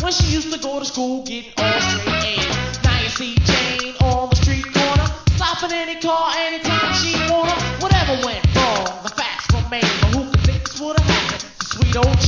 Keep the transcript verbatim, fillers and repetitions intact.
when she used to go to school getting all straight A's. Now you see Jane on the street corner, stopping any car anytime she wanna. Whatever went wrong, the facts remain. But who could think this would have happened? The sweet old